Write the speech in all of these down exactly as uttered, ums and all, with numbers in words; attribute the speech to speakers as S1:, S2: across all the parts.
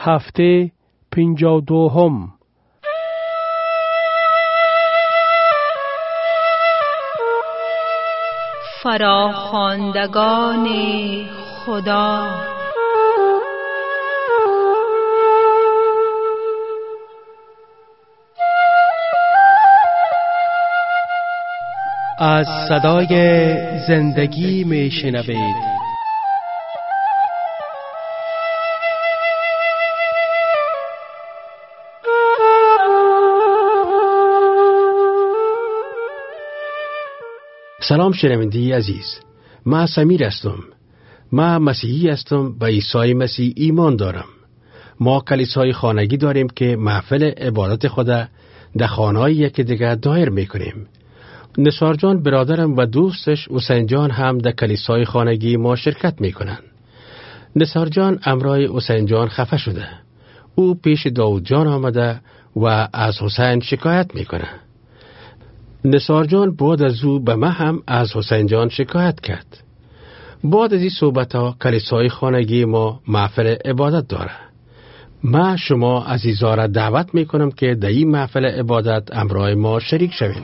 S1: هفته پنجاه و دوم.
S2: فراخواندگان خدا.
S1: از صدای زندگی می شنوید.
S3: سلام شنوندگی عزیز، من سمیر هستم. من مسیحی هستم و عیسی مسیح ایمان دارم. ما کلیسای خانگی داریم که محفل عبادت خود در خانه‌های یکی دیگر دایر میکنیم. نثار جان برادرم و دوستش حسین جان هم در کلیسای خانگی ما شرکت میکنن. نثار جان امرای حسین جان خفه شده. او پیش داود جان آمده و از حسین شکایت میکنه. نثار جان بعد از او به من هم از حسین جان شکایت کرد. بعد از این صحبت ها کلیسای خانگی ما محفل عبادت داره. من شما عزیزا را دعوت میکنم که در این محفل عبادت امرای ما شریک شوین.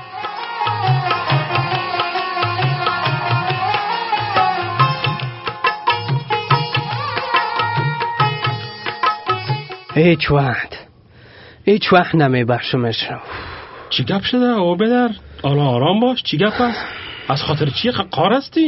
S4: هیچ وقت هیچ وقت نمی بخشمش.
S5: چی گپ شده او بدر؟ آلا آرام باش. چی گپ است؟ از خاطر چی قار هستی؟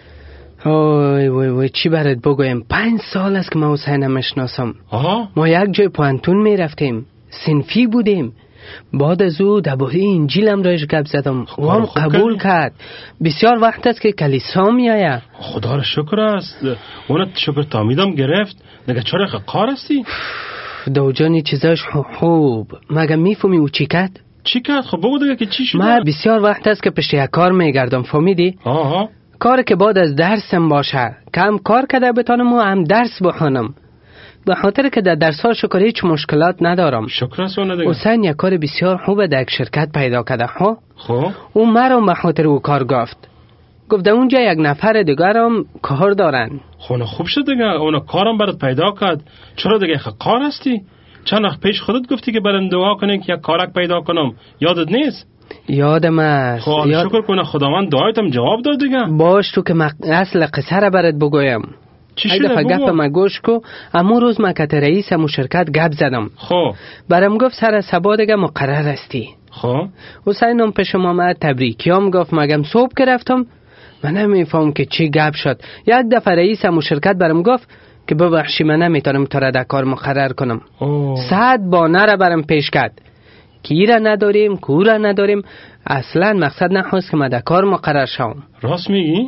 S4: اوی وی وی چی برات بگویم؟ پنج سال است که ما حسین میشناسم.
S5: آها.
S4: ما یک جای پوانتون میرفتیم، صنفی بودیم. بعد از او درباره انجیلم رایش گپ زدم. او هم قبول کرد. بسیار وقت است که کلیسا میآید.
S5: خدا را شکر است. اون شکر تامیدم گرفت. دیگه چرا قار هستی؟
S4: دو جانی چیزاش خوب. مگه میفهمی او چی کرد؟
S5: چی کرد؟ خب بگو دیگه که چی شده؟
S4: من بسیار وقت است که پشت یک کار میگردم، فهمیدی؟
S5: آها.
S4: کاری که بعد از درسم باشه، کم کار کرده بتانم و هم درس بخونم. به خاطر که در درس ها شکر هیچ مشکلات ندارم.
S5: شکر است اون دیگه.
S4: حسین یک کار بسیار خوبه در یک شرکت پیدا کرده. خب
S5: خب
S4: اون مرا به خاطر او کار گفت. گفت اونجا یک نفر دیگرم کار دارن.
S5: خونه خوب شد دیگه. اون کارم برات پیدا کرد. چرا دیگه کار هستی؟ چند وقت پیش خودت گفتی که برام دعا کنی که یک کارک پیدا کنم. یادت نیست؟
S4: یادم است.
S5: خب یاد... شکر کنه خداوند دعایتم جواب داد دیگه.
S4: باش تو که مق... اصل قصه را برات بگویم.
S5: چی شده
S4: بگو؟ گپ ما گوش کو. اما روز ما که رئیس مو شرکت گپ زدم.
S5: خب
S4: برام گفت سر سبا دیگه مقرر استی.
S5: خب
S4: حسینم پیش ما ما تبریکیام گفت. مگم صبح که رفتم من نمیفهم که چی گپ شد. یک دفعه رئیس مو شرکت برام گفت که ببخشی من نمیتونم تو را در کار مقرر کنم. صد بانه را برام پیش کرد. کی را نداریم، کو را نداریم. اصلا مقصد نخواست که من در کار مقرر شوم.
S5: راست میگی؟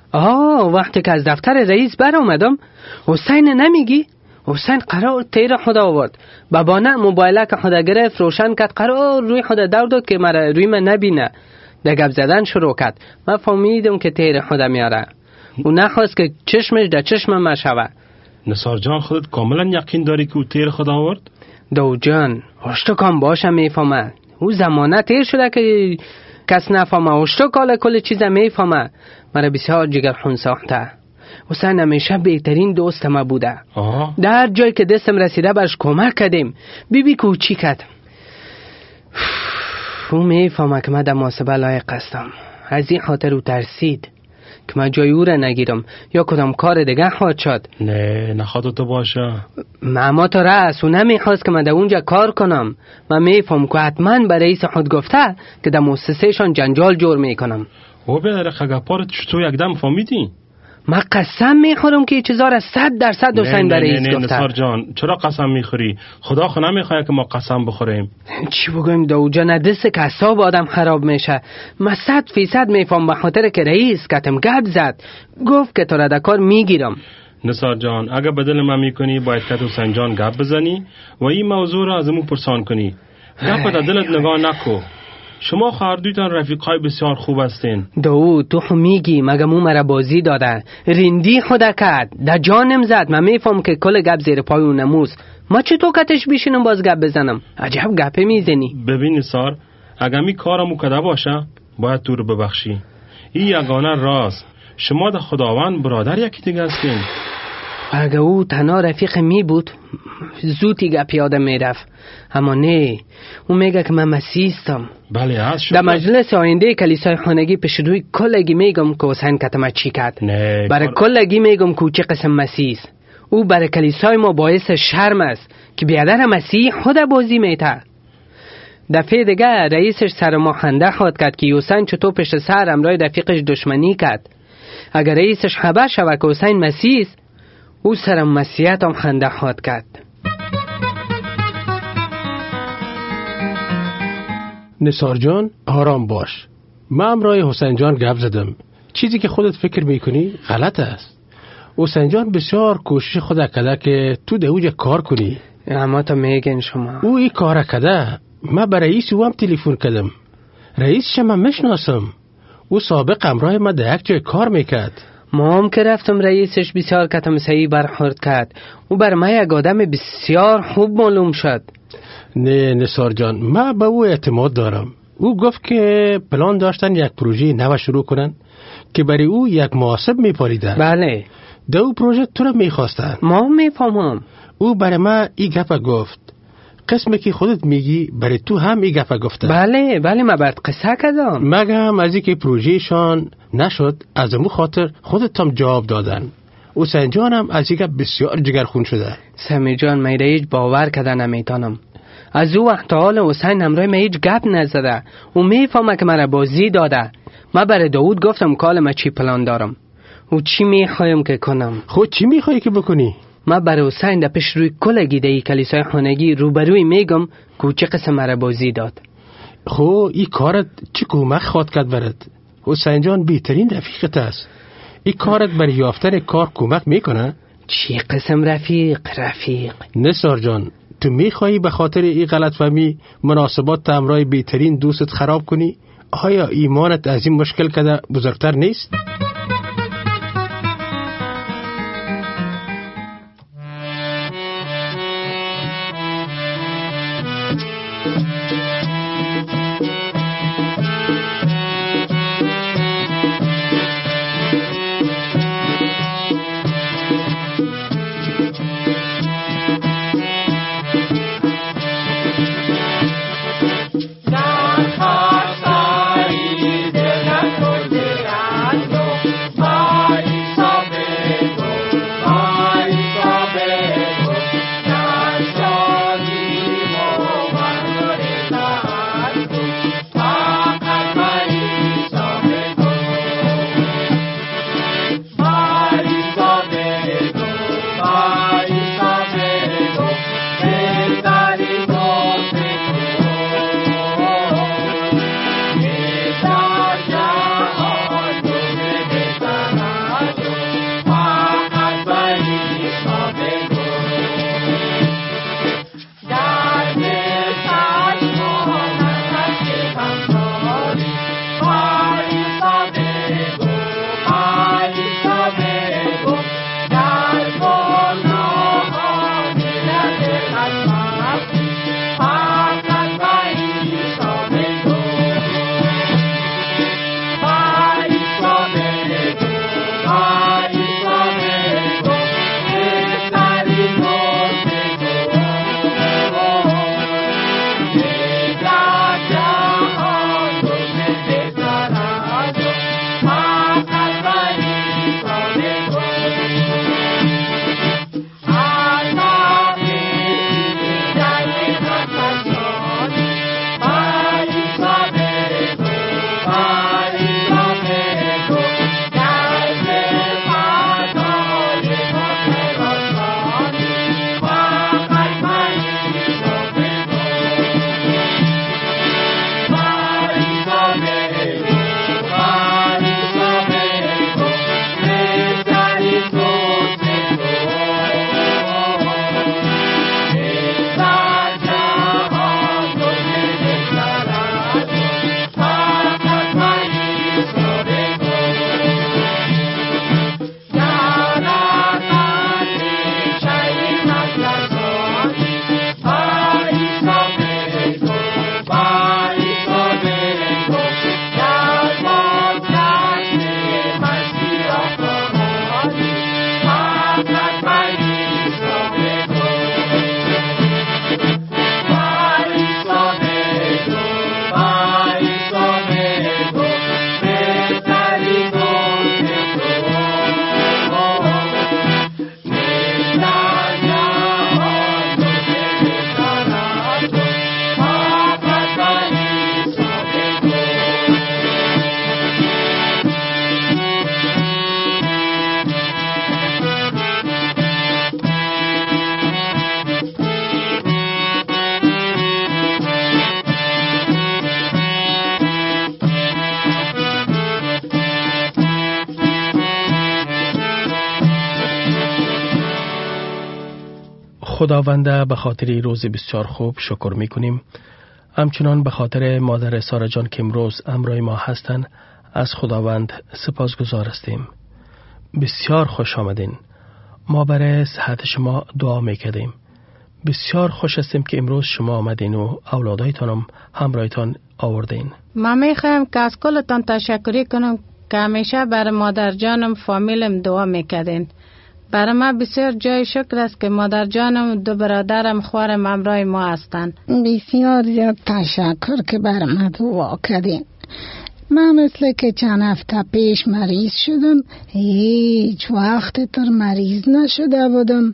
S4: آه وقتی که از دفتر رئیس بر اومدم، حسین نمیگی؟ حسین قرار تیر خدا آورد. بابانه موبایل که خدا گرفت روشن کرد، قرار روی خدا دور داد که مرا روی من نبینه. در گپ زدن شروع کرد. من فهمیدم که تیر خدا میاره. او نخواست که چشمش در چشم من شود.
S5: نثار جان خودت کاملا یقین داری که او تیر خدا آورد؟
S4: دو جان هشتو کام باشم میفهمه. او زمانه تیر شده که کس نفهمه. هشتو کاله کل چیز میفهمه. مرا بسیار جگر خون ساخته. حسین همیشه بهترین دوست ما بوده.
S5: آه.
S4: در جایی که دستم رسیده برش کمک کردیم. بی بی که چی کرد. او میفهمه که من در محاسبه لایق هستم. از این خاطر او ترسید که من جای او را نگیرم یا کدام کار دیگه خواهد شد.
S5: نه نخواد تو باشه.
S4: اما تو رأس او نمیخواست که من در اونجا کار کنم. من میفهم که حتما به رئیس خود گفته که در مؤسسهشان جنجال جور میکنم.
S5: او به خگپارت چطور یکدم فهمیدی؟
S4: من قسم میخورم که چیزا را صد درصد حسین به رئیس گفته.
S5: نه نه نثار جان چرا قسم میخوری؟ خدا خو نمیخواد که ما قسم بخوریم.
S4: چی بگم دو جان دست که حساب آدم خراب میشه. من صد فیصد میفهم به خاطر که رئیس کتم گپ زد. گفت که تو را در کار میگیرم.
S5: نثار جان اگه بدل من میکنی باید که حسین جان گپ بزنی و این موضوع را ازمون پرسان کنی. گپ در دلت نگاه نکو. شما خواهردویتان رفیقای بسیار خوب هستین.
S4: دو تو خو میگی مگم اون مرا بازی داده. رندی خدا کرد. در جانم زد. من میفهم که کل گپ زیر پای اون نموز. ما چطور کتش بیشینم باز گپ بزنم؟ عجب گپه میزنی.
S5: ببین نثار اگه می کارمو کده باشه باید تو رو ببخشی. این یگانه راست. شما در خداوند برادر یکی دیگه هستین.
S4: اگه او تنها رفیق می بود زودی گپ یادم می رفت، اما نه، او میگه که من مسیحستم.
S5: بله هست شد.
S4: در مجلس آینده کلیسای خانگی پیش روی کلگی میگم که حسین کتمه چی کرد.
S5: نه
S4: برای
S5: کار...
S4: کلگی میگم که او چه قسم مسیح است. او برای کلیسای ما باعث شرم است که بیادر مسیح خود بازی میته. دفعه دیگه رئیسش سر ما خنده خواهد کرد که حسین چطور پشت سر امرای رفیقش دشمنی کرد. اگر رئیسش خبر شود که حسین مسیح است، او سر مسیحیت هم خنده خواهد کرد.
S3: نثار جان آرام باش. من امرای حسین جان گپ زدم. چیزی که خودت فکر میکنی غلط است. حسین جان بسیار کوشش خود کرده که تو دوج کار کنی.
S4: اما تو میگین شما
S3: او این کار کرده. من به رئیس او هم تلفن کردم. رئیس شما میشناسم. او سابق امرای ما در یک جای کار میکرد.
S4: ما هم که رفتم رئیسش بسیار کتم صحیح برخورد کرد. او بر ما یک آدم بسیار خوب معلوم شد.
S3: نه نثار جان، من به او اعتماد دارم. او گفت که پلان داشتن یک پروژه نو شروع کنن که برای او یک محاسب میپاریدن.
S4: بله.
S3: در او پروژه تو رو میخواستن.
S4: ما هم میفهمم.
S3: او برای من ای گفت گفت. قسمی که خودت میگی برای تو هم ای گفت گفته.
S4: بله بله من برد قصه کردم.
S3: مگم از اینکه پروژهشان نشد از امو خاطر خودت هم جواب دادن. حسین جان هم از اینکه بسیار جگرخون شده.
S4: سمی جان من هیچ باور کردن نمیتونم. از او وقت حال حسین همراه من هیچ گپ نزده. او میفهمه که مرا بازی داده. من برای داود گفتم کال من چی پلان دارم. او چی میخوایم که کنم.
S3: خود چی میخوایی که بکنی؟
S4: من برای حسین در پیش روی کلگی در کلیسای خانگی روبروی میگم که چه قسم مرا بازی داد.
S3: خو این کارت چی کمک خواد کرد برد؟ حسین جان بهترین رفیقت است. این کارت برای یافتن کار کمک میکنه؟
S4: چی قسم رفیق رفیق؟
S3: نثار جان، تو میخوایی به خاطر این غلط فهمی مناسبات امرای بهترین دوستت خراب کنی؟ آیا ایمانت از این مشکل کده بزرگتر نیست؟
S1: خداونده به خاطر روز بسیار خوب شکر می کنیم. همچنان به خاطر مادر سارا جان که امروز همراه ما هستند از خداوند سپاسگزار هستیم. بسیار خوش آمدین. ما برای صحت شما دعا میکردیم. بسیار خوش هستیم که امروز شما آمدین و اولادایتان هم همراهتان آوردین.
S6: ما میخوایم که از کلتان تشکری کنم که همیشه برای مادر جانم فامیلم دعا میکردین. برای ما بسیار جای شکر است که مادر جانم دو برادرم خوارم همراه ما هستند.
S7: بسیار زیاد تشکر که برای ما دعا کردین. من مثل که چند هفته پیش مریض شدم، هیچ وقت تر مریض نشده بودم.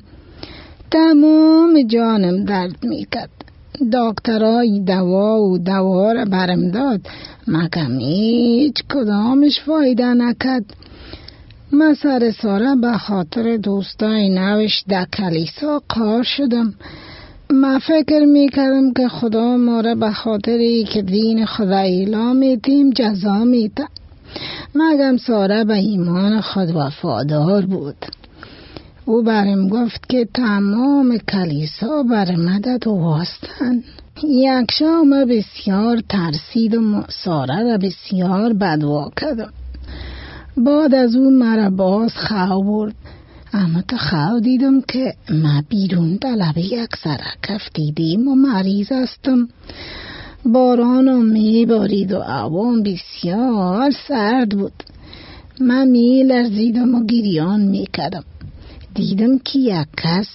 S7: تمام جانم درد میکرد. دکترای دوا و دوا را برم داد، مگم هیچ کدامش فایده نکرد. من سر ساره به خاطر دوستای نوش در کلیسا قار شدم. من فکر میکردم که خدا ما را به خاطری که دین خدا اعلام میتیم جزا میده. مگم ساره به ایمان خود وفادار بود. او برم گفت که تمام کلیسا بر مدد واسطن. یک شام بسیار ترسیدم و ساره را بسیار بدوا کردم. بعد از اون مرا باز خو برد، اما تا خو دیدم که ما بیرون در لب یک سرکف دیدیم و مریض هستم. باران می بارید و هوا بسیار سرد بود. من می لرزیدم و گریان می کردم. دیدم که یک کس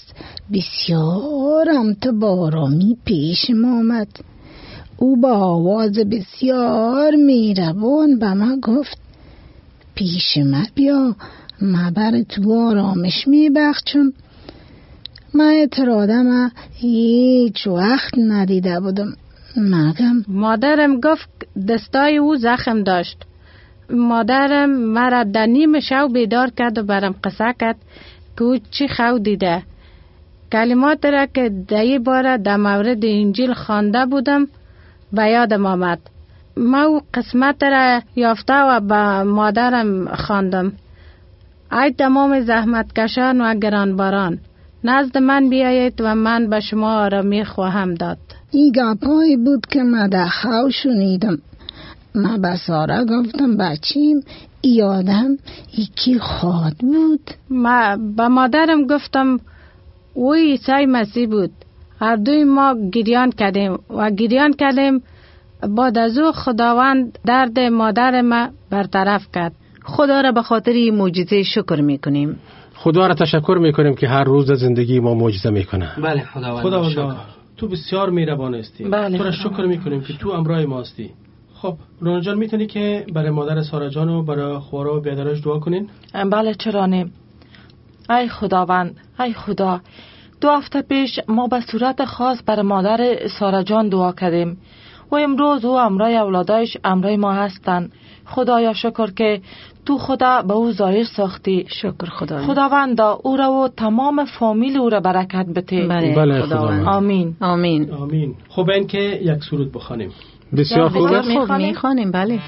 S7: بسیار امت بارامی پیشم آمد. او با آواز بسیار میروان به من گفت پیش من بیا، من بر تو آرامش میبخشم. من اعترادم هیچ وقت ندیده بودم. مگم
S6: مادرم گفت دستای او زخم داشت. مادرم مرا در نیم شو بیدار کرد و برم قصه کرد که او چی خو دیده. کلمات را که دهی بار در مورد انجیل خوانده بودم به یادم آمد. ما او قسمت را یافته و به مادرم خواندم. ای تمام زحمتکشان و گرانباران، نزد من بیایید و من به شما آرامی خواهم داد.
S7: این گپایی بود که من در خو شنیدم. من به ساره گفتم بچیم ای آدم یکی خود بود.
S6: ما به مادرم گفتم او عیسی مسیح بود. هر دوی ما گریان کردیم و گریان کردیم. بعد از او خداوند درد مادر ما برطرف کرد.
S2: خدا را به خاطر این معجزه شکر میکنیم.
S3: خدا را تشکر میکنیم که هر روز زندگی ما معجزه میکنه.
S4: بله خداوند.
S1: خداوند تو بسیار مهربان هستی.
S2: بله.
S1: تو را شکر میکنیم که تو همراه ما هستی. خب رونا جان میتونی که برای مادر سارا جان و برای خوارا و بیادراش دعا کنین؟
S8: بله چرا نه. ای خداوند، ای خدا، دو هفته پیش ما به صورت خاص برای مادر سارا جان دعا کردیم و امروز او همراه اولادایش همراه ما هستند. خدایا شکر که تو خدا به او ظاهر ساختی.
S2: شکر خدا.
S8: خداوندا او را و تمام فامیل او را برکت بده.
S2: بله,
S3: بله
S2: خداوند.
S8: آمین.
S2: آمین.
S1: آمین. خب این که یک سرود بخوانیم.
S3: بسیار خوبه.
S2: خوب میخوانیم. بله.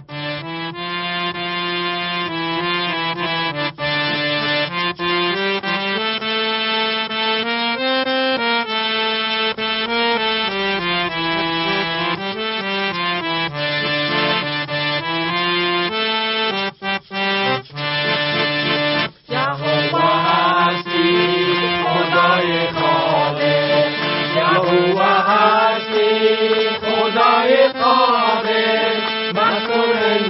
S9: خدای قادر، مسئول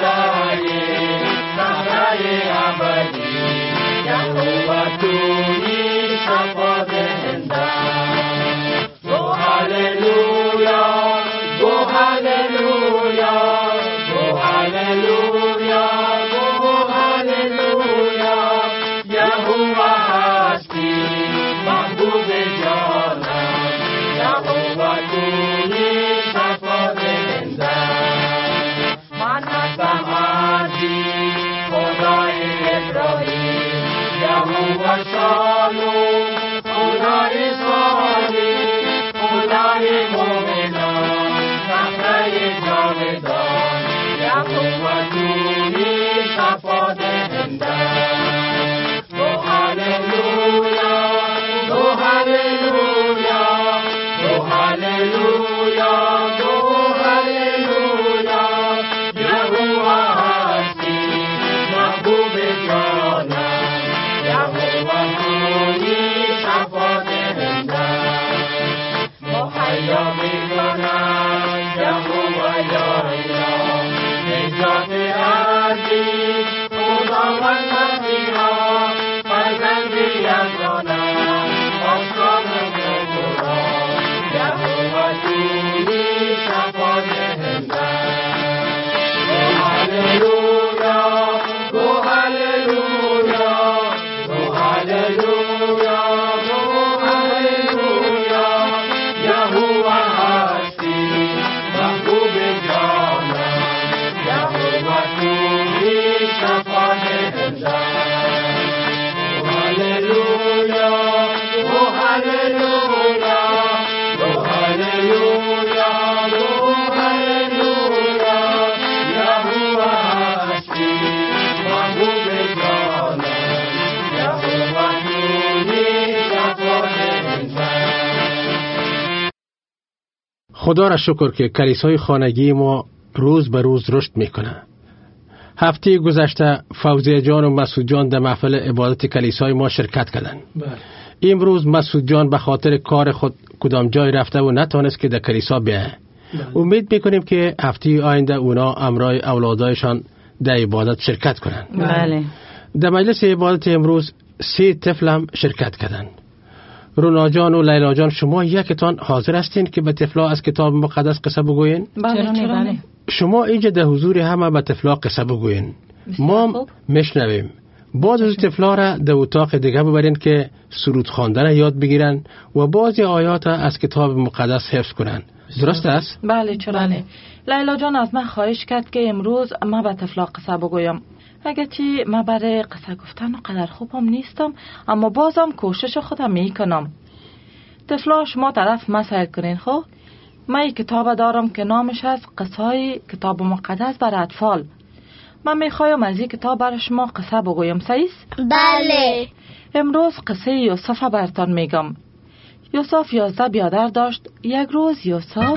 S3: خدا را شکر که کلیسای خانگی ما روز به روز رشد میکنه. هفته گذشته فوزیه جان و مسعود جان در محفل عبادت کلیسای ما شرکت کردند.
S1: بله.
S3: امروز مسعود جان به خاطر کار خود کدام جای رفته و نتونست که در کلیسا بیایه. بله. امید میکنیم که هفته آینده اونا امرای اولادایشان در عبادت شرکت کنند.
S2: بله.
S3: در مجلس عبادت امروز سه طفل هم شرکت کردند. رونا جان و لیلا جان، شما یکتان حاضر هستین که به طفلا از کتاب مقدس قصه بگوین؟
S8: بله چرا نه؟
S3: شما اینجا در حضور همه به طفلا قصه بگوین. ما میشنویم. بعض از طفلا را در اتاق دیگه ببرین که سرود خواندن یاد بگیرن و بعضی آیات از کتاب مقدس حفظ کنن. درست است؟
S8: بله چرا نه؟ لیلا جان از من خواهش کرد که امروز ما به طفلا قصه بگویم. اگه چی من برای قصه گفتن قدر خوبم نیستم، اما بازم کوشش خودم میکنم. طفلا شما طرف مسائل کنین. خب من یک کتاب دارم که نامش از قصای کتاب مقدس برای اطفال. من میخوایم از این کتاب برای شما قصه بگویم. صحیح؟
S9: بله.
S8: امروز قصه یوسف براتون میگم. یوسف یازده برادر داشت. یک روز یوسف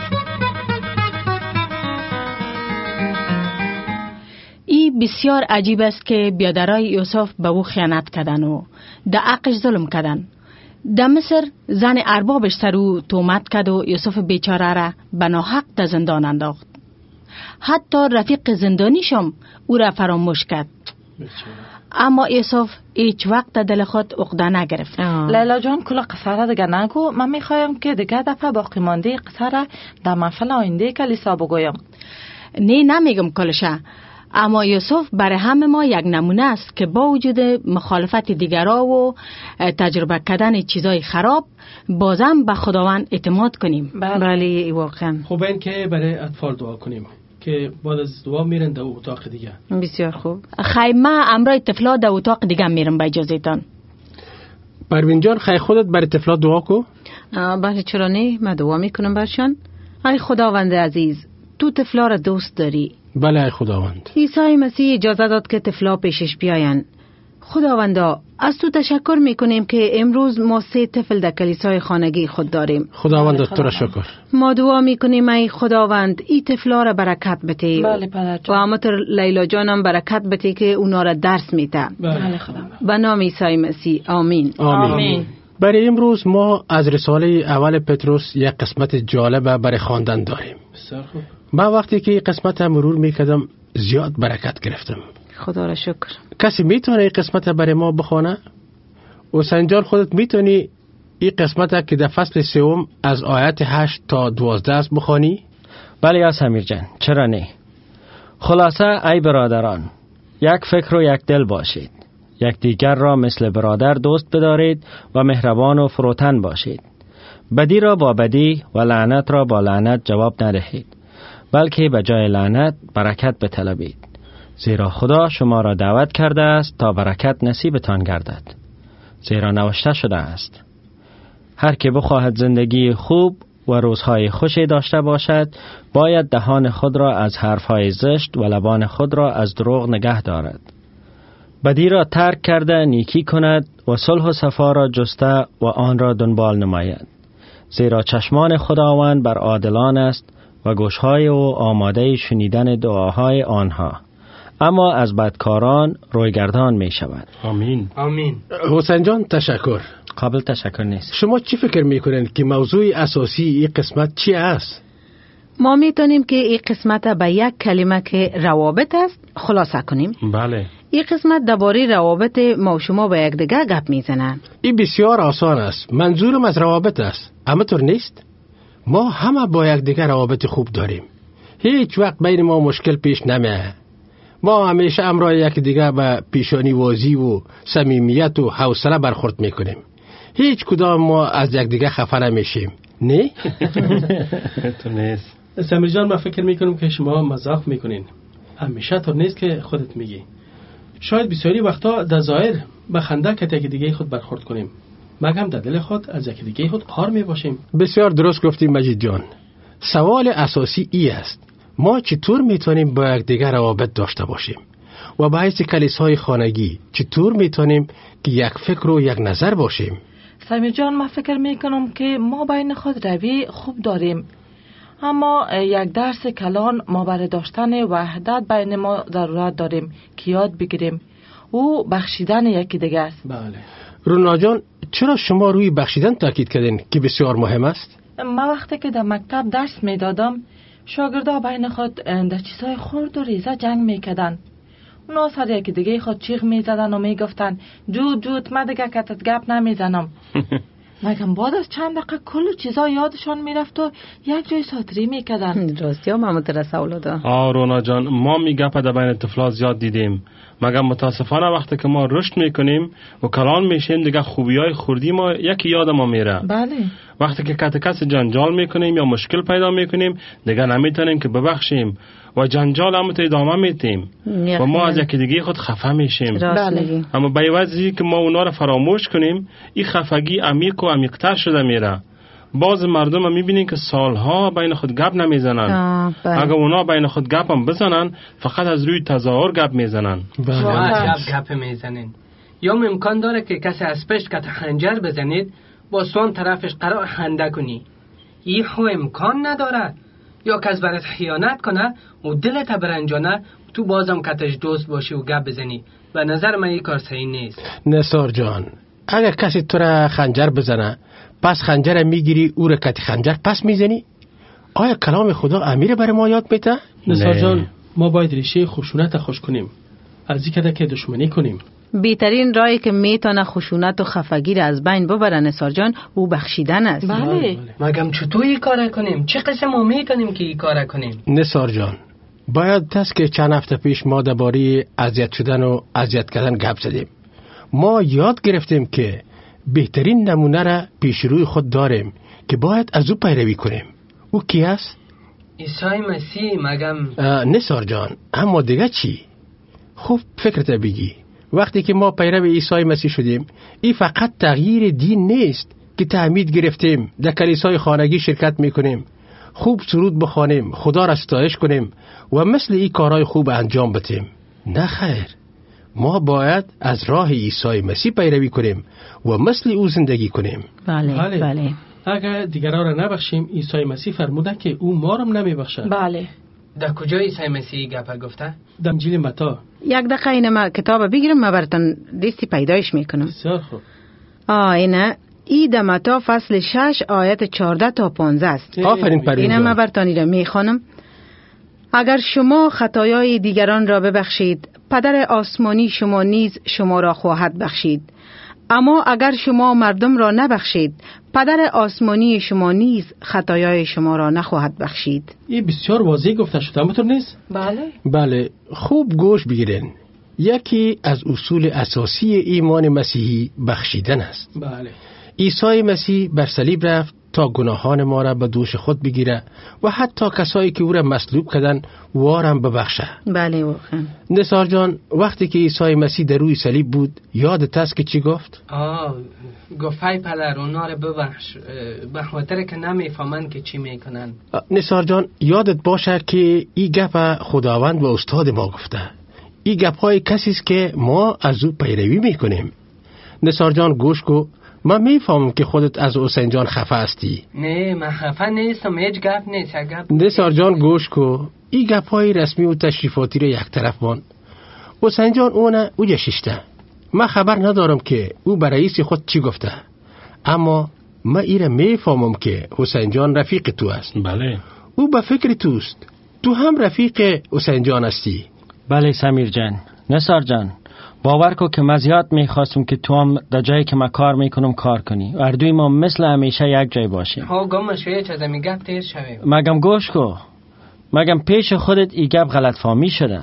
S2: این بسیار عجیب است که بیادرای یوسف به او خیانت کردن و در حقش ظلم کردن. در مصر زن اربابش سر او تهمت کرد و یوسف بیچاره را به ناحق در زندان انداخت. حتی رفیق زندانیشم او را فراموش کرد. اما یوسف هیچ وقت در دل خود عقده نگرفت.
S8: لیلا جان کل قصه را دیگه نگو. من میخوایم که دیگه دفعه باقی مانده قصه را در محفل آینده کلیسا بگویم.
S2: نه نمیگم کلشه، اما یوسف برای همه ما یک نمونه است که با وجود مخالفت دیگرها و تجربه کردن چیزای خراب بازم به خداوند اعتماد کنیم.
S8: بله
S2: واقعا.
S1: خوب این که برای اطفال دعا کنیم که بعد از دعا میرن در اتاق دیگه.
S2: بسیار خوب. خیلی من امرای طفلا در اتاق دیگه میرم با اجازهتان.
S3: پروین جان خیلی خودت برای طفلا دعا کو؟
S2: بله چرا نه، من دعا میکنم برشان. ای خداوند عزیز، تو طفلا را دوست داری.
S3: بله ای خداوند.
S2: عیسی مسیح اجازه داد که طفلا پیشش بیاین. خداوندا از تو تشکر میکنیم که امروز ما سه طفل در کلیسای خانگی خود داریم.
S3: خداوند تو را شکر.
S2: ما دعا میکنیم ای خداوند این طفلا را برکت بده.
S8: بله پدر
S2: و همونطور لیلا جانم برکت بده که اونا را درس میده.
S8: بله خداوند.
S2: به نام عیسی مسیح آمین.
S3: آمین. آمین. برای امروز ما از رساله اول پتروس یک قسمت جالب برای خواندن داریم.
S1: بسیار خوب.
S3: من وقتی که این قسمت مرور میکردم زیاد برکت گرفتم.
S2: خدا را شکر.
S3: کسی میتونه این قسمت برای ما بخونه؟ حسین جان خودت میتونی این قسمت که در فصل سوم از آیت هشت تا دوازده است بخونی؟
S10: بله یا سمیر جان، چرا نه؟ خلاصه ای برادران، یک فکر و یک دل باشید. یک دیگر را مثل برادر دوست بدارید و مهربان و فروتن باشید. بدی را با بدی و لعنت را با لعنت جواب ندهید، بلکه به جای لعنت برکت بطلبید. زیرا خدا شما را دعوت کرده است تا برکت نصیبتان گردد. زیرا نوشته شده است: هر که بخواهد زندگی خوب و روزهای خوشی داشته باشد، باید دهان خود را از حرفهای زشت و لبان خود را از دروغ نگه دارد. بدی را ترک کرده نیکی کند و صلح و صفا را جسته و آن را دنبال نماید. زیرا چشمان خداوند بر عادلان است و گوشهای او آماده شنیدن دعاهای آنها، اما از بدکاران رویگردان می شود.
S5: آمین.
S3: آمین. حسین جان تشکر.
S10: قابل تشکر نیست.
S3: شما چی فکر میکنین که موضوع اساسی این قسمت چی است؟
S2: ما میتونیم که این قسمت به یک کلمه که روابط است خلاصه کنیم.
S5: بله.
S2: این قسمت درباره روابط ما و شما با یک دیگه گپ میزنن.
S3: این بسیار آسان است. منظورم از روابط است، اما طور نیست. ما همه با یک دیگه روابط خوب داریم. هیچ وقت بین ما مشکل پیش نمیاد. ما همیشه امرای یک دیگه به پیشانی وازی و صمیمیت و حوصله برخورد میکنیم. هیچ کدام ما از یک دیگه خفه نمیشیم. نه؟
S5: تو نیست.
S1: سمیر جان، من فکر میکنم که شما مزاح میکنین. همیشه تو نیست که خودت میگی. شاید بسیاری وقتا در ظاهر به خنده که یک دیگه خود برخورد کنیم، مگم در دل خود از یک دیگه خود قهر میباشیم.
S3: بسیار درست گفتیم مجید جان. سوال اساسی ای است: ما چطور میتونیم با یک دیگر روابط داشته باشیم و به حیث کلیسای خانگی چطور میتونیم که یک فکر و یک نظر باشیم؟
S8: سمیر جان، من فکر میکنم که ما بین خود روی خوب داریم، اما یک درس کلان ما برای داشتن وحدت بین ما ضرورت داریم که یاد بگیریم. او بخشیدن یکی دیگه است.
S3: بله. رونا جان، چرا شما روی بخشیدن تاکید کردین که بسیار مهم است؟
S8: ما وقتی که در مکتب درس میدادم، شاگردا بین خود در چیزای خرد و ریزه جنگ میکردن. اونا سر یکی دیگه خود چیغ میزدن و میگفتن جود جود من دیگه کتت گپ نمیزنم. مگم بعد از چند دقیقه کل چیزا یادشان میرفت و یک جای ساتری میکردن.
S2: راستی ها محمد رسولادا.
S5: آه رونا جان، ما میگپ در بین طفلا زیاد دیدیم. مگم متاسفانه وقتی که ما رشد میکنیم و کلان میشیم دیگه خوبیای خوردی ما یکی یاد ما میره.
S8: بله.
S5: وقتی که کت کس جنجال میکنیم یا مشکل پیدا میکنیم دیگه نمیتونیم که ببخشیم و جنجال هم ادامه میتیم و ما از یکی دیگه خود خفه میشیم.
S2: بله.
S5: اما به عوضی که ما اونا رو فراموش کنیم، این خفگی عمیق و عمیق‌تر شده میره. باز مردم هم میبینین که سالها بین خود گپ نمیزنن. اگر اونا بین خود گپ هم بزنن فقط از روی تظاهر گپ میزنن.
S4: گپ گپ میزنین. یا امکان داره که کسی از پشت کت خنجر بزنید با سوان طرفش قرار خنده کنی. این خو امکان نداره. یا کس برات خیانت کنه و دلت برنجانه تو بازم کتش دوست باشی و گپ بزنی. به نظر من این کار صحیح نیست.
S3: نثار جان، اگر کسی تو را خنجر بزنه پس خنجر میگیری او را کت خنجر پس میزنی؟ آیا کلام خدا امیر بر ما یاد میده؟
S1: نثار جان، ما باید ریشه خشونت خوش کنیم، از این که دشمنی کنیم.
S2: بهترین راهی که میتونه خشونت و خفگی را از بین ببره نثار جان، او بخشیدن است.
S8: بله.
S4: مگم چطور این کار کنیم؟ چه قسم ما میتونیم که این کار کنیم؟
S3: نثار جان، باید دست که چند هفته پیش ما درباره اذیت شدن و اذیت کردن گپ زدیم. ما یاد گرفتیم که بهترین نمونه را پیش روی خود داریم که باید از او پیروی کنیم. او کی است؟
S4: عیسی مسیح. مگم
S3: نثار جان، اما دیگه چی؟ خوب فکرت بگی. وقتی که ما پیرو عیسی مسیح شدیم، این فقط تغییر دین نیست که تعمید گرفتیم، در کلیسای خانگی شرکت میکنیم، خوب سرود بخوانیم، خدا را ستایش کنیم و مثل این کارهای خوب انجام بدیم. نه خیر، ما باید از راه عیسی مسیح پیروی کنیم و مثل او زندگی کنیم.
S2: بله بله, بله.
S1: اگر دیگران را نبخشیم، عیسی مسیح فرموده که او ما را نمیبخشد.
S8: بله.
S4: در کجا عیسی مسیح گپ گفته؟
S1: در انجیل متی.
S2: یک دقیقه اینه ما کتاب بگیرم، ما براتون لیستی پیدایش میکنم.
S1: بسیار خوب.
S2: آه اینه ای در متی فصل شش آیت چهارده تا پانزده است.
S3: آفرین پروین.
S2: اینه ما براتون را میخوانم. اگر شما خطایای دیگران را ببخشید، پدر آسمانی شما نیز شما را خواهد بخشید. اما اگر شما مردم را نبخشید، پدر آسمانی شما نیز خطایای شما را نخواهد بخشید.
S1: این بسیار واضح گفته شده، همونطور نیست؟
S8: بله.
S3: بله، خوب گوش بگیرین. یکی از اصول اساسی ایمان مسیحی بخشیدن است.
S1: بله.
S3: عیسی مسیح بر صلیب رفت تا گناهان ما را به دوش خود بگیره و حتی کسایی که او را مصلوب کردن وارم ببخشه.
S2: بله واقعا.
S3: نثار جان، وقتی که عیسی مسیح در روی صلیب بود، یادت است که چی گفت؟
S4: آه گفت ای پدر اونا را ببخش، به خاطر که نمیفهمن که چی میکنن.
S3: نثار جان، یادت باشه که این گپ خداوند و استاد ما گفته. این گپ های کسی است که ما از او پیروی میکنیم. نثار جان گوش کو، من میفهمم که خودت از حسین جان خفه هستی.
S4: نه من خفه نیستم، هیچ گپ نیست. گپ
S3: نثار جان گوش کو، این گپ های رسمی و تشریفاتی رو یک طرف مان. حسین جان اونه اوجه ششته. من خبر ندارم که او به رئیس خود چی گفته، اما من ایره میفهمم که حسین جان رفیق تو است.
S5: بله.
S3: او به فکر توست، تو هم رفیق حسین جان هستی.
S10: بله سمیر جان. نثار جان، باور کو که من زیاد میخواستم که تو هم در جایی که من کار میکنم کار کنی و اردوی ما مثل همیشه یک جای باشیم.
S4: ها گم شویه چه زمی گپ تیز شویم.
S10: مگم گوش کو، مگم پیش خودت ای گپ غلط فهمی شده.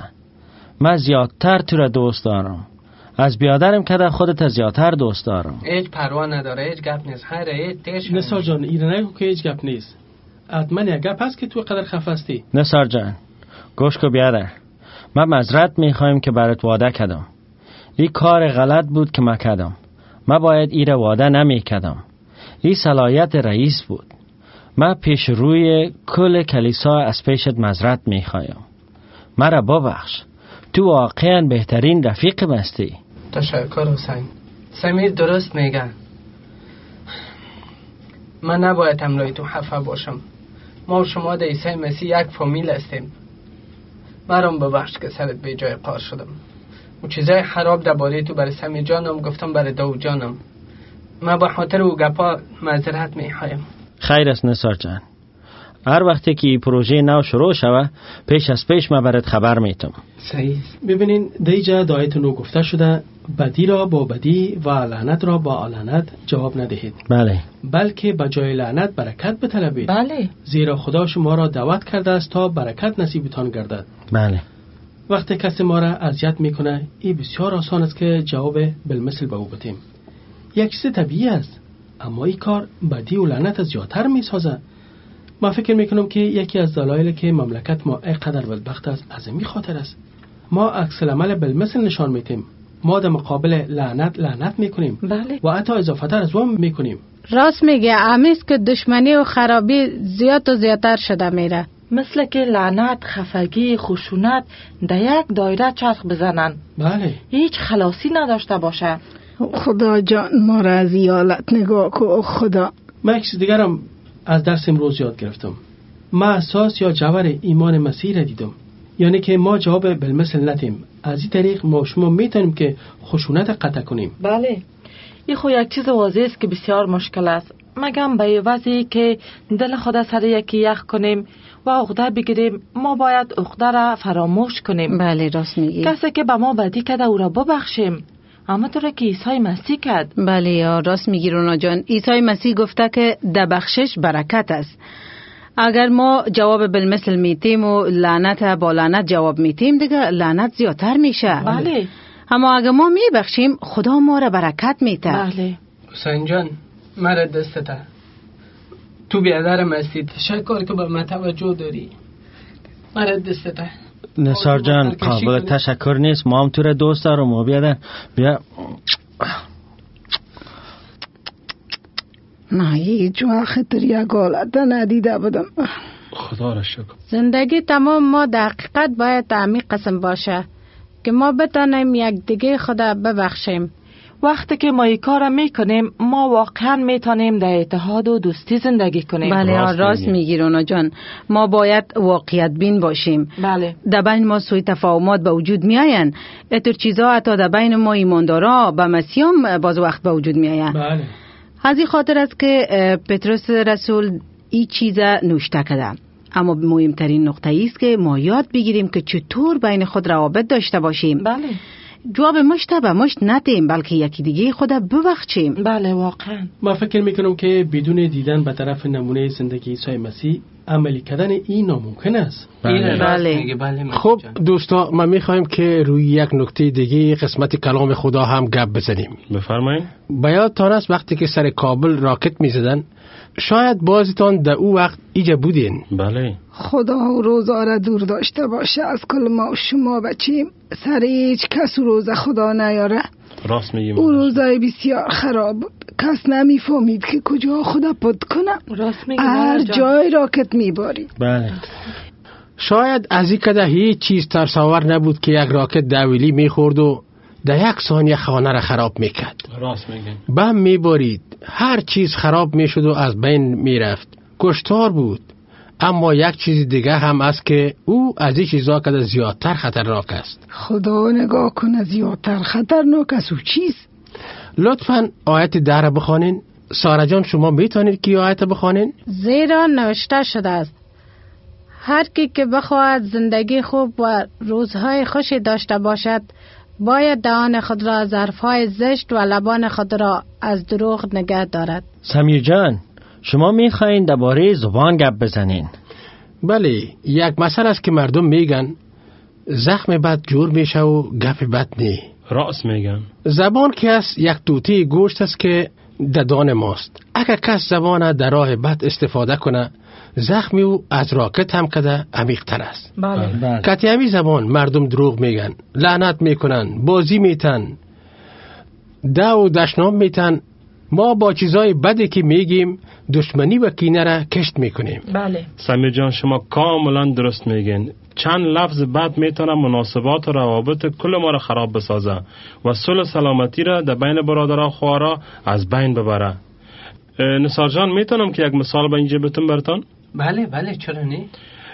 S10: من زیادتر تو را دوست دارم، از بیادرم که در خودت زیادتر دوست دارم.
S4: هیچ پروا نداره، هیچ گپ نیست. خیره هیچ تیز شویم.
S1: نثار جان، ایره نگو که هیچ گپ نیست. حتما یک گپ هست که تو قدر خفه هستی.
S10: نثار جان گوش کو بیادر، من معذرت میخوایم که برات وعده کردم. این کار غلط بود که من کردم. من باید ایره وعده نمی کردم. این صلاحیت رئیس بود. من پیش روی کل کلیسا از پیشت معذرت می خواهم. مرا ببخش. تو واقعا بهترین رفیق مستی.
S4: تشکر حسین. سمیر درست میگه. من نباید همراهی تو خفه باشم. ما و شما در عیسی مسیح یک فامیل هستیم. مرام ببخش که سرت به جای قار شدم و چیزای خراب درباره تو برای سمی جانم گفتم، برای دو جانم. من با خاطر او گپا معذرت میخوایم.
S10: خیر است نثار جان. هر وقتی که پروژه نو شروع شوه پیش از پیش من برات خبر میتم.
S1: صحیح. ببینین دیجا دایت نو گفته شده بدی را با بدی و لعنت را با لعنت جواب ندهید.
S10: بله.
S1: بلکه به جای لعنت برکت بطلبید.
S8: بله.
S1: زیرا خدا شما را دعوت کرده است تا برکت نصیبتان گردد.
S10: بله.
S1: وقتی کسی ما را اذیت میکنه این بسیار آسان است که جواب بالمثل به او بدیم. یک چیز طبیعی است، اما این کار بدی و لعنت از زیادتر میسازه. ما فکر میکنم که یکی از دلایلی که مملکت ما اینقدر بدبخت است از این خاطر است. ما عکس العمل بالمثل نشان میدیم. ما در مقابل لعنت لعنت میکنیم.
S8: بله.
S1: و حتی اضافه تر از اون میکنیم.
S6: راست میگه. امیست که دشمنی و خرابی زیاد و زیادتر شده میره.
S8: مثل که لعنت، خفگی، خشونت در یک دایره چرخ بزنن.
S1: بله.
S8: هیچ خلاصی نداشته باشه.
S7: خدا جان ما را از یالت نگاه کو خدا.
S1: من یک چیز دیگرم از درس امروز یاد گرفتم. ما اساس یا جوهر ایمان مسیح را دیدم. یعنی که ما جواب بالمثل ندیم. از این طریق ما شما میتونیم که خشونت قطع کنیم.
S8: بله. این خو یک چیز واضح است که بسیار مشکل است. مگم به عوضی که دل خود سر یکی یخ کنیم و عقده بگیریم، ما باید عقده را فراموش کنیم.
S2: بله راست میگی.
S8: کسی که به ما بدی کرده او را ببخشیم، اما طور که عیسی مسیح کرد.
S2: بله یا راست میگی رونا جان. عیسی مسیح گفته که در بخشش برکت است. اگر ما جواب بالمثل میتیم و لعنت با لعنت جواب میتیم، دیگه لعنت زیادتر میشه.
S8: بله.
S2: اما اگر ما میبخشیم خدا ما را برکت میده.
S8: بله.
S4: حسین جان مرا دستته. تو بیادرم هستی. تشکر که به من توجه داری. مرا دستته.
S10: نثار جان قابل تشکر نیست. ما هم تو را دوست دارم و بیادر بیا.
S7: نه هیچ وقت یک حالت ندیده بودم.
S5: خدا را شکر.
S6: زندگی تمام ما در حقیقت باید تعمیق قسم باشه که ما بتانیم یک دیگه خدا ببخشیم.
S8: وقتی که ما این کار میکنیم ما واقعا میتونیم در اتحاد و دوستی زندگی کنیم.
S2: بله راست, راست میگی رونا جان. ما باید واقعیت بین باشیم.
S8: بله.
S2: در بین ما سوی تفاهمات به وجود میاین. اتر چیزا حتی در بین ما ایماندارا به مسیح هم باز وقت به وجود میاین.
S1: بله.
S2: از این خاطر است که پتروس رسول این چیزا نوشته کرده. اما مهمترین نقطه است که ما یاد بگیریم که چطور بین خود روابط داشته باشیم.
S8: بله.
S2: جواب مشت به مشت ندیم، بلکه یکی دیگه خدا ببخشیم.
S8: بله واقعا.
S1: ما فکر میکنم که بدون دیدن به طرف نمونه زندگی عیسی مسیح عملی کردن این ناممکن است.
S4: بله.
S2: بله.
S4: بله.
S3: خب دوستا ما میخوایم که روی یک نکته دیگه قسمت کلام خدا هم گپ بزنیم.
S5: بفرمایید.
S3: بیادتان است وقتی که سر کابل راکت میزدن، شاید بازتان در او وقت ایجا بودین.
S5: بله.
S7: خدا و روزا را دور داشته باشه از کل ما و شما بچیم. سر هیچ کس و روز خدا نیاره.
S5: راست میگیم.
S7: او روزای بسیار خراب بود. کس نمیفهمید که کجا خدا پد کنه.
S8: راست میگیم.
S7: هر جای راکت میباری.
S10: بله.
S3: شاید از این کده هیچ چیز تصور نبود که یک راکت دویلی میخورد و در یک ثانیه خانه را خراب میکرد.
S5: راست میگیم.
S3: بم میبارید، هر چیز خراب میشد و از بین میرفت. کشتار بود. اما یک چیز دیگه هم است که او از این چیزا که زیادتر خطرناک است.
S7: خدا نگاه کنه زیادتر خطرناک است. او چیز؟
S3: لطفاً آیت ده را بخوانین. سارا جان شما میتونید که آیت بخوانین؟
S6: زیرا نوشته شده است هر کی که بخواهد زندگی خوب و روزهای خوشی داشته باشد باید دهان خود را از حرفهای زشت و لبان خود را از دروغ نگه دارد.
S10: سمیر جان شما میخواین درباره زبان گپ بزنین؟
S3: بله، یک مسئله است که مردم میگن زخم بد جور میشه و گپ بد نی.
S5: راست میگن.
S3: زبان که است یک توتی گوشت است که ددان ماست. اگر کس زبان در راه بد استفاده کنه زخمی او از راکت هم کده عمیق تر است.
S8: بله.
S3: کتیمی زبان مردم دروغ میگن، لعنت میکنن، بازی میتن، دو و دشنام میتن. ما با چیزای بدی که میگیم دشمنی و کینه را کشت میکنیم.
S8: بله.
S5: سمیر جان شما کاملا درست میگین. چند لفظ بد میتونه مناسبات و روابط کل ما را خراب بسازه و صلح و سلامتی را در بین برادران خواهرا از بین ببره. نثار جان میتونم که یک مثال به اینجا بتون براتون؟
S4: بله بله چرا نه؟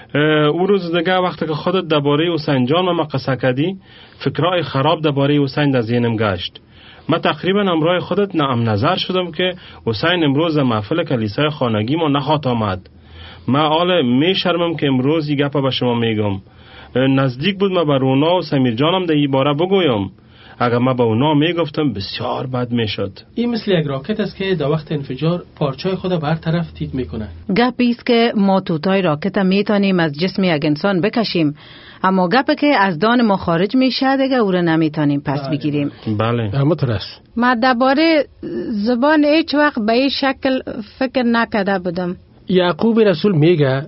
S5: او روز دیگه وقتی که خودت درباره حسین جان ما قصه کردی، فکرای خراب درباره حسین در ذهنم گشت. من تقریبا امروز خودت نام نظر شدم که حسین امروز محفل کلیسای خانگی ما نخواد آمد. من حالا می شرمم که امروز این گپ به شما میگم. نزدیک بود ما به رونا و سمیر جانم در این باره بگویم. اگر ما به اونا میگفتم بسیار بد میشد.
S1: این مثل یک راکت است که در وقت انفجار پارچای خود بر طرف تیت میکنه.
S2: گپی است که ما توتای راکت میتونیم از جسم یک انسان بکشیم، اما گپی که از دان ما خارج میشه دیگه او را نمیتونیم پس
S1: بله.
S2: بگیریم.
S5: بله.
S3: اما ترس.
S6: ما درباره زبان هیچ وقت به این شکل فکر نکرده بودم.
S3: یعقوب رسول میگه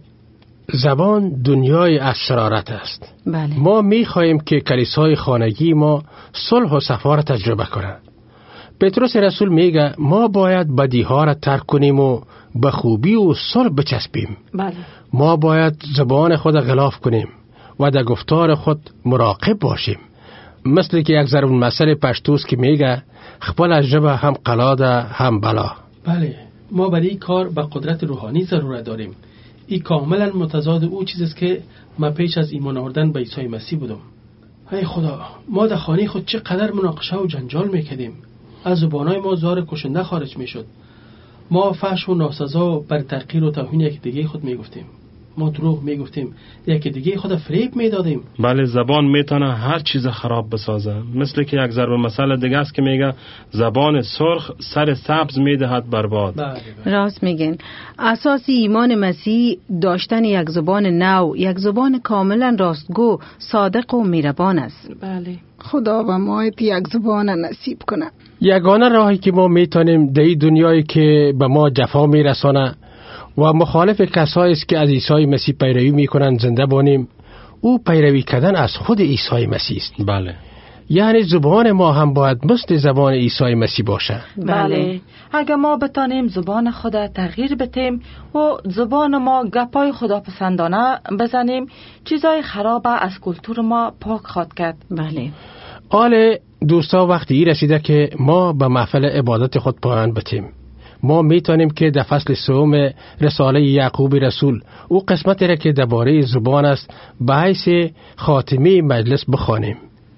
S3: زبان دنیای اسرارت است.
S2: بله.
S3: ما میخواهیم که کلیسای خانگی ما صلح و صفا را تجربه کنه. پتروس رسول میگه ما باید بدیها را ترک کنیم و به خوبی و صلح بچسبیم.
S8: بله.
S3: ما باید زبان خود غلاف کنیم و در گفتار خود مراقب باشیم. مثل که یک ضرب المثل پشتوست که میگه خپل از ژبه هم قلاده هم بلا.
S1: بله، ما برای این کار به قدرت روحانی ضرورت داریم. این کاملا متضاد او چیزی است که ما پیش از ایمان آوردن به عیسی مسیح بودم. ای خدا، ما در خانه خود چقدر مناقشه و جنجال میکردیم. از زبانای ما زار کشنده خارج میشد. ما فحش و ناسزا و بر تحقیر و توهین یک دیگه خود میگفتیم. ما دروغ میگفتیم، یکی دیگه خود فریب میدادیم.
S5: بله، زبان میتونه هر چیز خراب بسازه. مثل که یک ضرب مسئله دیگه است که میگه زبان سرخ سر سبز میدهد برباد.
S1: بله بله.
S2: راست میگن. اساسی ایمان مسیح داشتن یک زبان نو، یک زبان کاملا راستگو، صادق و مهربان است.
S8: بله.
S7: خدا و ما یک زبان نصیب کنه.
S3: یگانه راهی که ما میتونیم در این دنیایی که به ما جفا میرسانه و مخالف کسایی است که از عیسی مسیح پیروی میکنن زنده بانیم، او پیروی کردن از خود عیسی مسیح است.
S5: بله.
S3: یعنی زبان ما هم باید مثل زبان عیسی مسیح باشه.
S8: بله. اگر ما بتانیم زبان خدا تغییر بتیم و زبان ما گپای خدا پسندانه بزنیم، چیزای خراب از کلتور ما پاک خواد کرد.
S2: بله.
S3: حال دوستا وقتی رسیده که ما به محفل عبادت خود پایان بتیم. ما میتونیم که در فصل سوم رساله یعقوب رسول او قسمتی را که درباره زبان است به حیث خاتمه مجلس بخوانیم.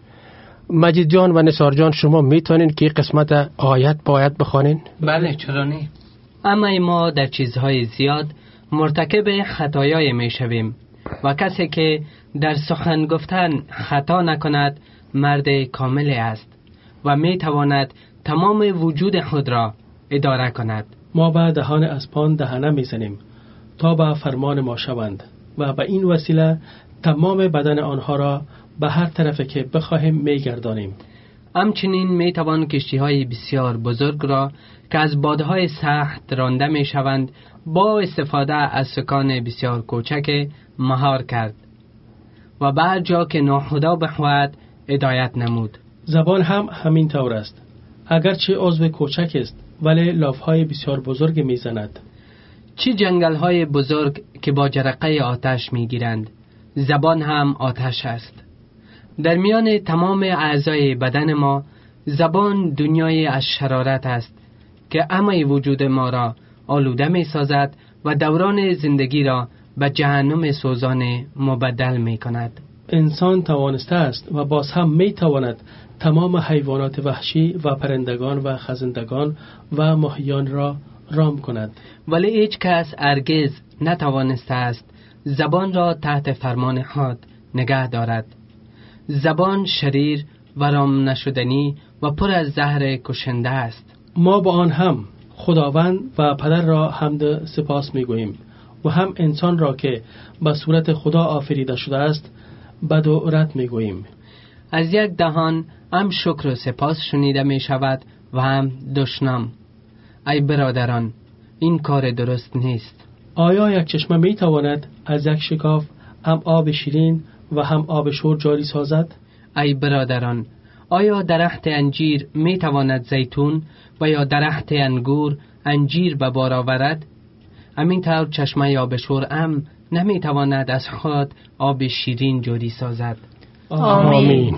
S3: مجید جان و نثار جان، شما میتونین که قسمت آیت باید بخوانین؟
S4: بله چرا نه؟ اما ما در چیزهای زیاد مرتکب خطایای میشویم و کسی که در سخن گفتن خطا نکند مرد کامل است و میتواند تمام وجود خود را اداره کند.
S1: ما به دهان اسپان دهنه میزنیم تا به فرمان ما شوند و به این وسیله تمام بدن آنها را به هر طرف که بخواهیم میگردانیم.
S4: همچنین میتوان کشتی های بسیار بزرگ را که از بادهای سخت رانده میشوند با استفاده از سکان بسیار کوچک مهار کرد و به هر جا که ناخدا بخواهد هدایت نمود.
S1: زبان هم همین طور است. اگرچه عضو کوچک است ولی لافهای بسیار بزرگ میزند.
S4: چی جنگل های بزرگ که با جرقه آتش میگیرند، زبان هم آتش است. در میان تمام اعضای بدن ما زبان دنیای از شرارت است که همه وجود ما را آلوده می سازد و دوران زندگی را به جهنم سوزان مبدل می کند.
S1: انسان توانسته است و باز هم می تواند تمام حیوانات وحشی و پرندگان و خزندگان و ماهیان را رام کند،
S4: ولی هیچ کس هرگز نتوانسته است زبان را تحت فرمان خود نگه دارد. زبان شریر و رام نشدنی و پر از زهر کشنده است.
S1: ما با آن هم خداوند و پدر را حمد سپاس می گوییم و هم انسان را که به صورت خدا آفریده شده است بد و رد می گوییم.
S4: از یک دهان هم شکر و سپاس شنیده می شود و هم دشنام. ای برادران، این کار درست نیست.
S1: آیا یک چشمه می تواند از یک شکاف هم آب شیرین و هم آب شور جاری سازد؟
S4: ای برادران، آیا درخت انجیر می تواند زیتون و یا درخت انگور انجیر به بار آورد؟ همین طور چشمه آب شور هم نمی تواند از خود آب شیرین جاری سازد.
S3: آمین, آمین.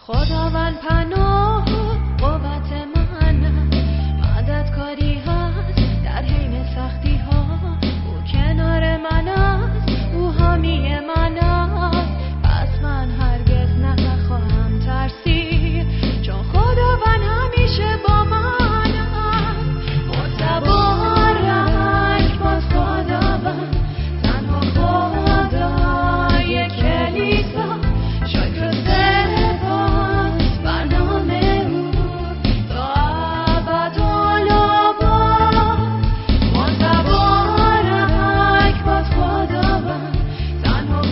S9: خداوند پناه و قوت من، مددکاری هست در حین سختی ها. او کنار من است، او حامی من است، پس من هرگز نخواهم ترسید، چون خداوند همیشه با من است. متبارک باز خداوند، تنها خدای کلیسا، شکر و سپاس بر نام او تا ابدالآباد. متبارک باز خداوند، تنها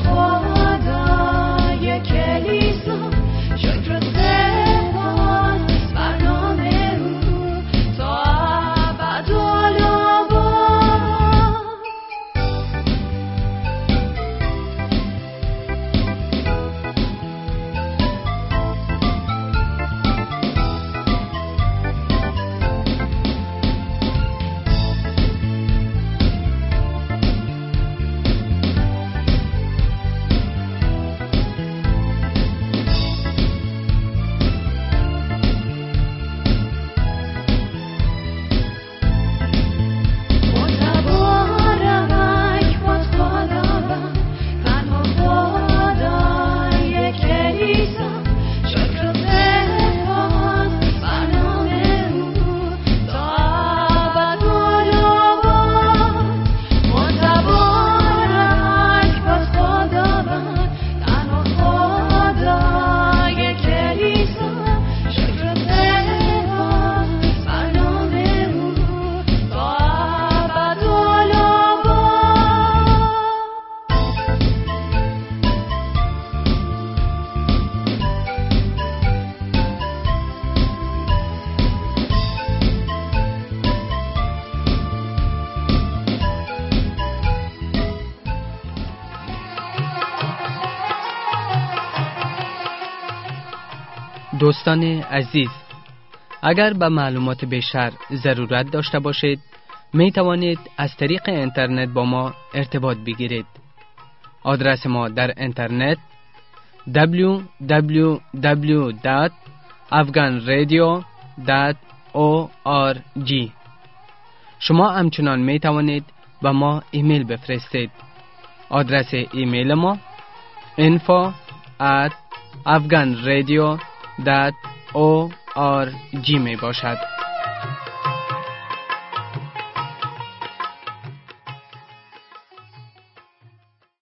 S9: خدای کلیسا، شکر و سپاس بر نام او تا ابدالآباد. متبارک باز خداوند، تنها خدای کلیسا، شکر و سپاس بر نام او تا ابدالآباد. متبارک باز خداوند، تنها خدای کلیسا، شکر و سپاس بر نام او تا
S4: دوستان عزیز، اگر به معلومات بیشتر ضرورت داشته باشید می توانید از طریق اینترنت با ما ارتباط بگیرید. آدرس ما در اینترنت دبلیو دبلیو دبلیو دات افغان رادیو دات او آر جی. شما همچنان می توانید به ما ایمیل بفرستید. آدرس ایمیل ما info at afghanradio dot org می باشد.